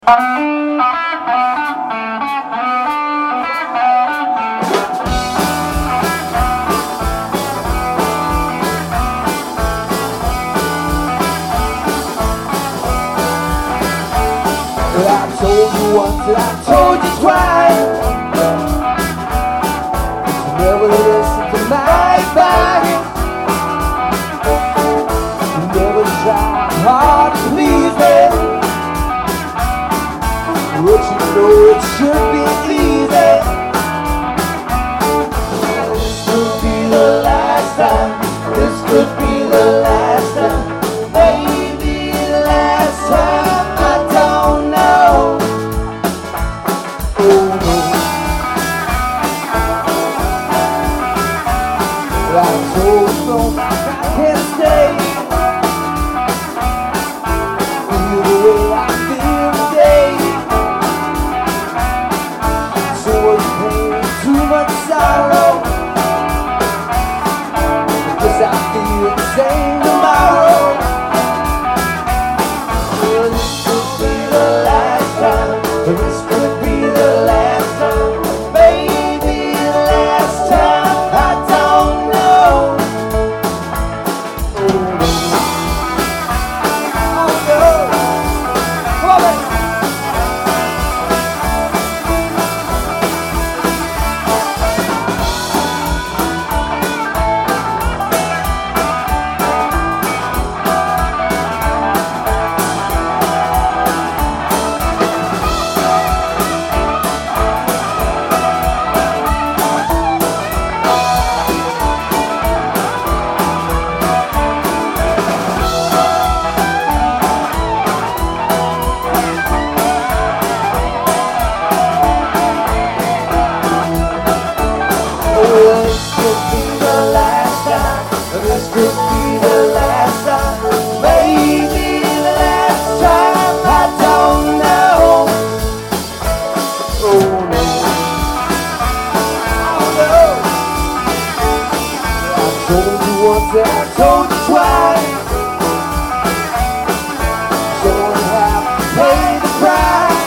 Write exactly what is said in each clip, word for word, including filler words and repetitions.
I told you once and I told you twice, you never listen to my advice. You never try hard to please me, but you know it should be easy. This could be the last time. This could be the last time. Maybe the last time. I don't know. Oh no. I told you I can't stay. Feel the way I feel today. So much pain, too much sorrow. Guess I feel the same tomorrow. Well, this could be the last time. This could be the last time. Maybe the last time. I don't know. Oh no. Oh no. Come on, baby. Oh, this could be the last time. This could be the last time. Maybe the last time. I don't know. Oh no. Oh no. I told you once and I told you twice. You don't have to pay the price.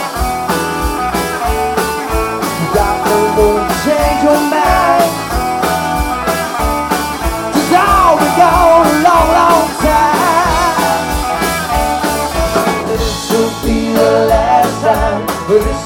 You got no more to change your mind. All been gone a long, long time. This will be the last time. This